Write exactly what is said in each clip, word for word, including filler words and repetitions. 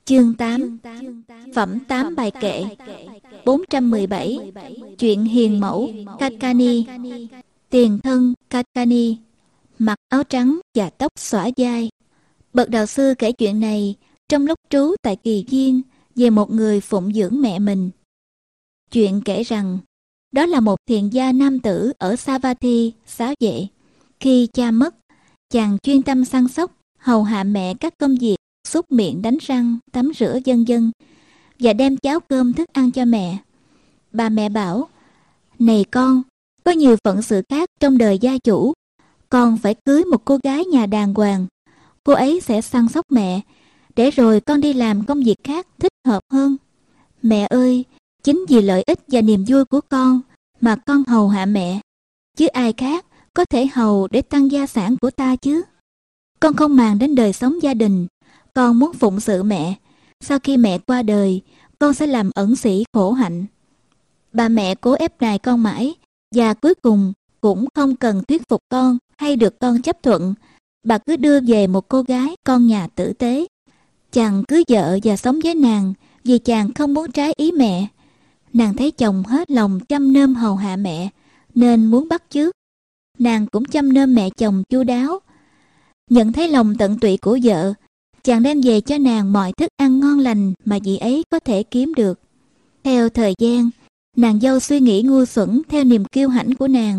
Chương tám. Phẩm tám bài kệ. Bốn trăm mười bảy. Chuyện hiền mẫu Kakani. Tiền thân Kakani, mặc áo trắng và tóc xõa vai. Bậc đạo sư kể chuyện này trong lúc trú tại Kỳ Viên về một người phụng dưỡng mẹ mình. Chuyện kể rằng đó là một thiền gia nam tử ở Savatthi, Xá Vệ. Khi cha mất, chàng chuyên tâm săn sóc, hầu hạ mẹ các công việc súc miệng, đánh răng, tắm rửa vân vân, và đem cháo cơm thức ăn cho mẹ. Bà mẹ bảo: "Này con, có nhiều phận sự khác trong đời gia chủ, con phải cưới một cô gái nhà đàng hoàng. Cô ấy sẽ săn sóc mẹ, để rồi con đi làm công việc khác thích hợp hơn. Mẹ ơi, chính vì lợi ích và niềm vui của con mà con hầu hạ mẹ, chứ ai khác có thể hầu để tăng gia sản của ta chứ. Con không màng đến đời sống gia đình, con muốn phụng sự mẹ. Sau khi mẹ qua đời, con sẽ làm ẩn sĩ khổ hạnh." Bà mẹ cố ép nài con mãi, và cuối cùng cũng không cần thuyết phục con hay được con chấp thuận. Bà cứ đưa về một cô gái con nhà tử tế. Chàng cưới vợ và sống với nàng vì chàng không muốn trái ý mẹ. Nàng thấy chồng hết lòng chăm nom hầu hạ mẹ nên muốn bắt chước. Nàng cũng chăm nom mẹ chồng chu đáo. Nhận thấy lòng tận tụy của vợ, chàng đem về cho nàng mọi thức ăn ngon lành mà chị ấy có thể kiếm được. Theo thời gian, nàng dâu suy nghĩ ngu xuẩn theo niềm kiêu hãnh của nàng.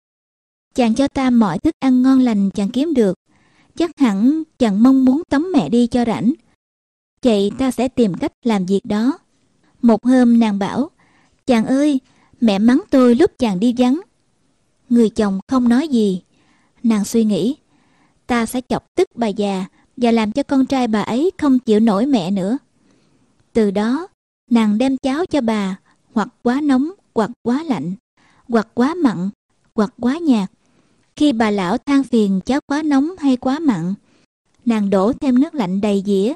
Chàng cho ta mọi thức ăn ngon lành chàng kiếm được, chắc hẳn chàng mong muốn tống mẹ đi cho rảnh. Vậy ta sẽ tìm cách làm việc đó. Một hôm nàng bảo: "Chàng ơi, mẹ mắng tôi lúc chàng đi vắng." Người chồng không nói gì. Nàng suy nghĩ: ta sẽ chọc tức bà già và làm cho con trai bà ấy không chịu nổi mẹ nữa. Từ đó, nàng đem cháo cho bà, hoặc quá nóng, hoặc quá lạnh, hoặc quá mặn, hoặc quá nhạt. Khi bà lão than phiền cháo quá nóng hay quá mặn, nàng đổ thêm nước lạnh đầy dĩa.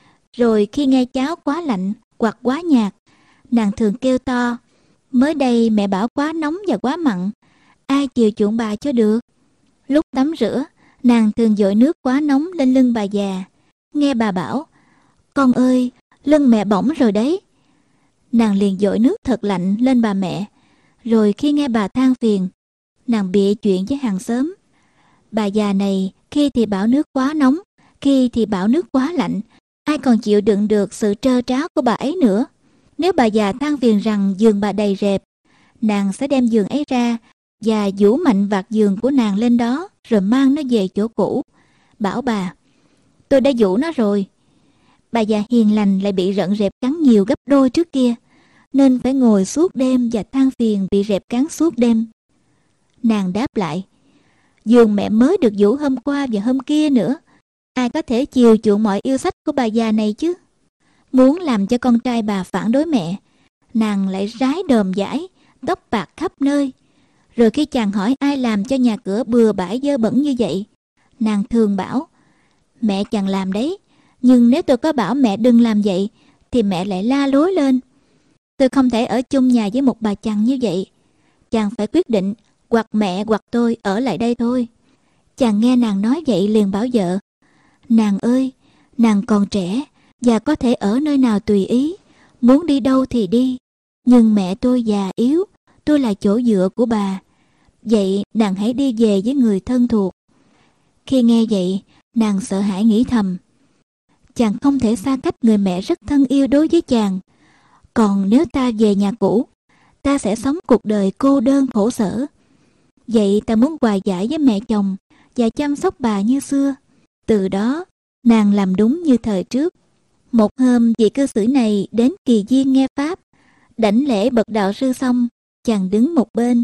Rồi khi nghe cháo quá lạnh hoặc quá nhạt, nàng thường kêu to: "Mới đây mẹ bảo quá nóng và quá mặn, ai chiều chuộng bà cho được." Lúc tắm rửa, nàng thường dội nước quá nóng lên lưng bà già. Nghe bà bảo: "Con ơi, lưng mẹ bỏng rồi đấy." Nàng liền dội nước thật lạnh lên bà mẹ. Rồi khi nghe bà than phiền, nàng bịa chuyện với hàng xóm. Bà già này khi thì bảo nước quá nóng, khi thì bảo nước quá lạnh, ai còn chịu đựng được sự trơ tráo của bà ấy nữa. Nếu bà già than phiền rằng giường bà đầy rệp, nàng sẽ đem giường ấy ra và vũ mạnh vạt giường của nàng lên đó, rồi mang nó về chỗ cũ, bảo bà: "Tôi đã vũ nó rồi." Bà già hiền lành lại bị rận rệp cắn nhiều gấp đôi trước kia, nên phải ngồi suốt đêm và than phiền bị rệp cắn suốt đêm. Nàng đáp lại: "Giường mẹ mới được vũ hôm qua và hôm kia nữa, ai có thể chiều chuộng mọi yêu sách của bà già này chứ?" Muốn làm cho con trai bà phản đối mẹ, nàng lại rái đờm dãi, tóc bạc khắp nơi. Rồi khi chàng hỏi ai làm cho nhà cửa bừa bãi dơ bẩn như vậy, nàng thường bảo: "Mẹ chàng làm đấy, nhưng nếu tôi có bảo mẹ đừng làm vậy thì mẹ lại la lối lên. Tôi không thể ở chung nhà với một bà chằn như vậy. Chàng phải quyết định, hoặc mẹ hoặc tôi ở lại đây thôi." Chàng nghe nàng nói vậy liền bảo vợ: "Nàng ơi, nàng còn trẻ và có thể ở nơi nào tùy ý, muốn đi đâu thì đi. Nhưng mẹ tôi già yếu, tôi là chỗ dựa của bà. Vậy nàng hãy đi về với người thân thuộc." Khi nghe vậy, nàng sợ hãi nghĩ thầm: chàng không thể xa cách người mẹ rất thân yêu đối với chàng. Còn nếu ta về nhà cũ, ta sẽ sống cuộc đời cô đơn khổ sở. Vậy ta muốn hòa giải với mẹ chồng và chăm sóc bà như xưa. Từ đó, nàng làm đúng như thời trước. Một hôm, vị cư sĩ này đến Kỳ Viên nghe pháp. Đảnh lễ bậc đạo sư xong, chàng đứng một bên.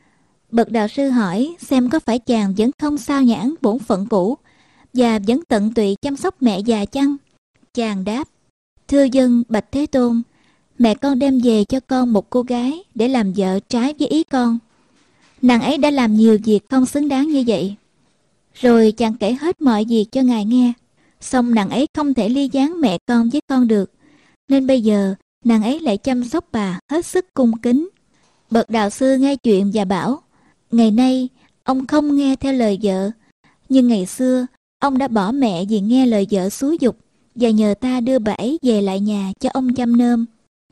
Bậc đạo sư hỏi xem có phải chàng vẫn không sao nhãng bổn phận cũ và vẫn tận tụy chăm sóc mẹ già chăng? Chàng đáp: "Thưa dân bạch Thế Tôn, mẹ con đem về cho con một cô gái để làm vợ trái với ý con. Nàng ấy đã làm nhiều việc không xứng đáng như vậy." Rồi chàng kể hết mọi việc cho ngài nghe. Xong nàng ấy không thể ly gián mẹ con với con được, nên bây giờ nàng ấy lại chăm sóc bà hết sức cung kính. Bậc đạo sư nghe chuyện và bảo: "Ngày nay ông không nghe theo lời vợ, nhưng ngày xưa ông đã bỏ mẹ vì nghe lời vợ xúi giục, và nhờ ta đưa bà ấy về lại nhà cho ông chăm nom.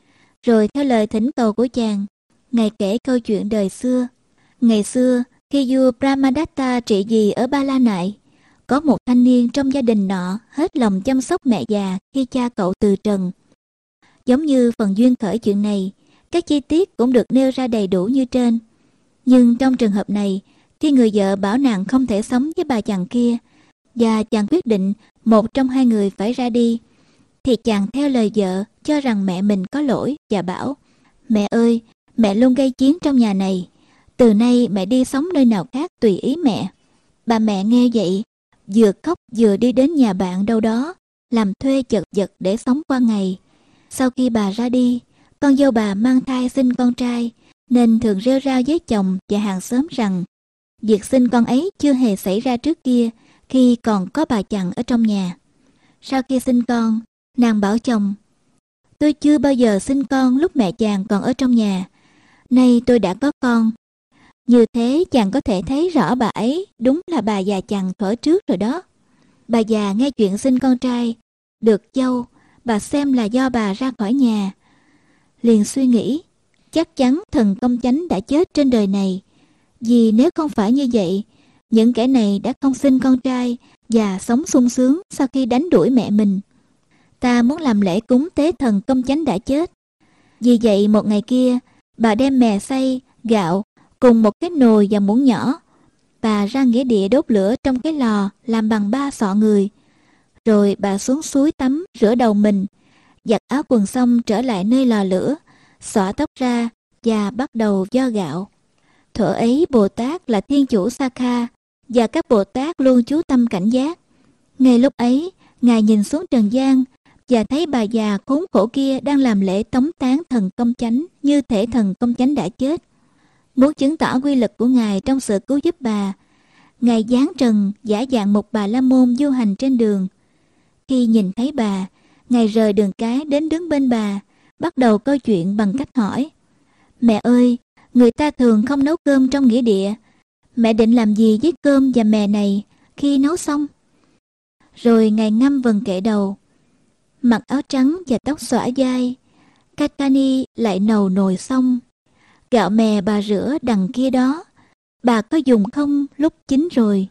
Rồi theo lời thỉnh cầu của chàng, ngài kể câu chuyện đời xưa. Ngày xưa, khi vua Brahmadatta trị vì ở Ba La Nại, có một thanh niên trong gia đình nọ hết lòng chăm sóc mẹ già khi cha cậu từ trần. Giống như phần duyên khởi chuyện này, các chi tiết cũng được nêu ra đầy đủ như trên. Nhưng trong trường hợp này, khi người vợ bảo nàng không thể sống với bà chàng kia, và chàng quyết định một trong hai người phải ra đi, thì chàng theo lời vợ cho rằng mẹ mình có lỗi và bảo: mẹ ơi, mẹ luôn gây chiến trong nhà này, từ nay mẹ đi sống nơi nào khác tùy ý mẹ. Bà mẹ nghe vậy, vừa khóc vừa đi đến nhà bạn đâu đó làm thuê chật vật để sống qua ngày. Sau khi bà ra đi, con dâu bà mang thai sinh con trai, nên thường rêu rao với chồng và hàng xóm rằng việc sinh con ấy chưa hề xảy ra trước kia khi còn có bà chằn ở trong nhà. Sau khi sinh con, nàng bảo chồng: tôi chưa bao giờ sinh con lúc mẹ chàng còn ở trong nhà, nay tôi đã có con. Như thế chàng có thể thấy rõ bà ấy đúng là bà già chằn thuở trước rồi đó. Bà già nghe chuyện sinh con trai được dâu, bà xem là do bà ra khỏi nhà, liền suy nghĩ chắc chắn thần công chánh đã chết trên đời này, vì nếu không phải như vậy, những kẻ này đã không sinh con trai và sống sung sướng sau khi đánh đuổi mẹ mình. Ta muốn làm lễ cúng tế thần công chánh đã chết. Vì vậy một ngày kia, bà đem mè xay, gạo cùng một cái nồi và muỗng nhỏ, bà ra nghĩa địa đốt lửa trong cái lò làm bằng ba sọ người. Rồi bà xuống suối tắm rửa đầu mình, giặt áo quần xong trở lại nơi lò lửa, xõa tóc ra và bắt đầu vo gạo. Thuở ấy Bồ Tát là Thiên Chủ Sakha và các Bồ Tát luôn chú tâm cảnh giác. Ngay lúc ấy, Ngài nhìn xuống trần gian và thấy bà già khốn khổ kia đang làm lễ tống tán thần công chánh như thể thần công chánh đã chết. Muốn chứng tỏ quy lực của Ngài trong sự cứu giúp bà, Ngài giáng trần giả dạng một bà la môn du hành trên đường. Khi nhìn thấy bà, Ngài rời đường cái đến đứng bên bà, bắt đầu câu chuyện bằng cách hỏi: mẹ ơi, người ta thường không nấu cơm trong nghĩa địa, mẹ định làm gì với cơm và mè này khi nấu xong? Rồi Ngài ngâm vần kệ đầu: mặc áo trắng và tóc xõa vai, Kakani lại nầu nồi xong, gạo mè bà rửa đằng kia đó, bà có dùng không lúc chín rồi?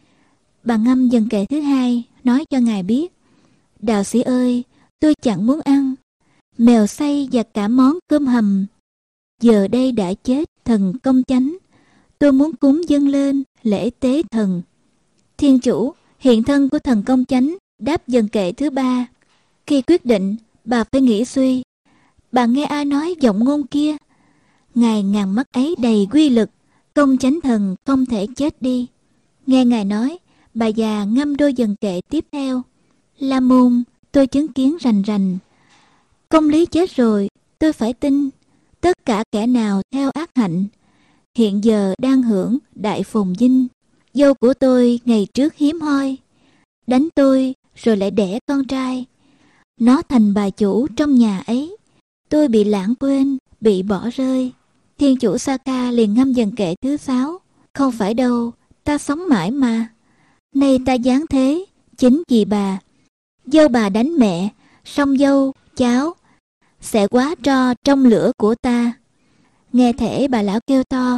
Bà ngâm vần kệ thứ hai, nói cho Ngài biết: đạo sĩ ơi, tôi chẳng muốn ăn mèo xay và cả món cơm hầm. Giờ đây đã chết thần công chánh, tôi muốn cúng dâng lên lễ tế thần. Thiên Chủ, hiện thân của thần công chánh, đáp vần kệ thứ ba. Khi quyết định, bà phải nghĩ suy. Bà nghe ai nói giọng ngôn kia? Ngài ngàn mắt ấy đầy quy lực, công chánh thần không thể chết đi. Nghe Ngài nói, bà già ngâm đôi vần kệ tiếp theo. La môn, tôi chứng kiến rành rành. Công lý chết rồi, tôi phải tin. Tất cả kẻ nào theo ác hạnh, hiện giờ đang hưởng đại phồn vinh. Dâu của tôi ngày trước hiếm hoi, đánh tôi rồi lại đẻ con trai. Nó thành bà chủ trong nhà ấy, tôi bị lãng quên, bị bỏ rơi. Thiên Chủ Sakha liền ngâm vần kệ thứ sáu. Không phải đâu, ta sống mãi mà. Nay ta giáng thế, chính vì bà. Dâu bà đánh mẹ, song dâu, cháu sẽ quá tro trong lửa của ta. Nghe thể bà lão kêu to: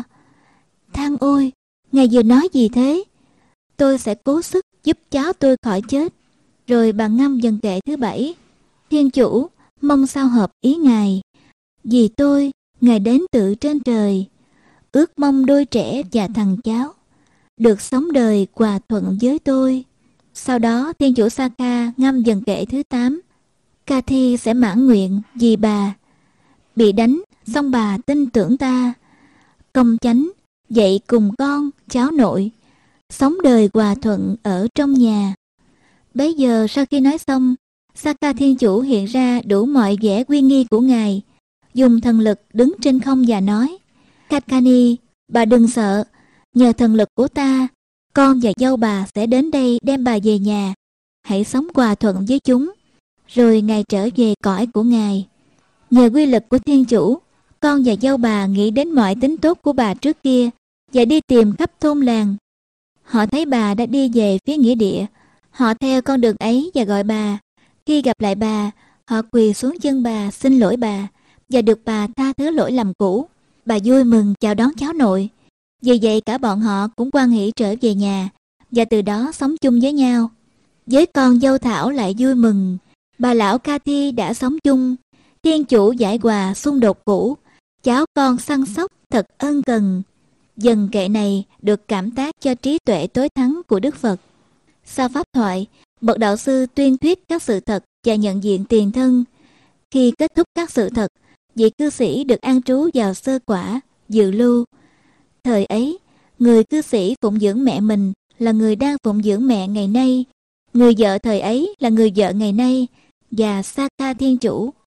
Thang ôi, Ngài vừa nói gì thế? Tôi sẽ cố sức giúp cháu tôi khỏi chết. Rồi bà ngâm vần kệ thứ bảy. Thiên Chủ, mong sao hợp ý Ngài. Vì tôi, Ngài đến tự trên trời, ước mong đôi trẻ và thằng cháu được sống đời hòa thuận với tôi. Sau đó Thiên Chủ Sakha ngâm vần kệ thứ tám. Kathi sẽ mãn nguyện vì bà. Bị đánh, xong bà tin tưởng ta. Công chánh, dạy cùng con, cháu nội, sống đời hòa thuận ở trong nhà. Bấy giờ sau khi nói xong, Sakha Thiên Chủ hiện ra đủ mọi vẻ uy nghi của Ngài, dùng thần lực đứng trên không và nói: Kakani, bà đừng sợ, nhờ thần lực của ta, con và dâu bà sẽ đến đây đem bà về nhà. Hãy sống hòa thuận với chúng. Rồi Ngài trở về cõi của Ngài. Nhờ quy lực của Thiên Chủ, con và dâu bà nghĩ đến mọi tính tốt của bà trước kia và đi tìm khắp thôn làng. Họ thấy bà đã đi về phía nghĩa địa. Họ theo con đường ấy và gọi bà: Khi gặp lại bà, họ quỳ xuống chân bà xin lỗi bà và được bà tha thứ lỗi lầm cũ. Bà vui mừng chào đón cháu nội. Vì vậy cả bọn họ cũng hoan hỉ trở về nhà và từ đó sống chung với nhau. Với con dâu Thảo lại vui mừng. Bà lão Cathy đã sống chung. Thiên chủ giải hòa xung đột cũ. Cháu con săn sóc thật ân cần. Dần kệ này được cảm tác cho trí tuệ tối thắng của Đức Phật. Sau pháp thoại, bậc đạo sư tuyên thuyết các sự thật và nhận diện tiền thân. Khi kết thúc các sự thật, vị cư sĩ được an trú vào sơ quả, dự lưu. Thời ấy, người cư sĩ phụng dưỡng mẹ mình là người đang phụng dưỡng mẹ ngày nay. Người vợ thời ấy là người vợ ngày nay và Sakha Thiên Chủ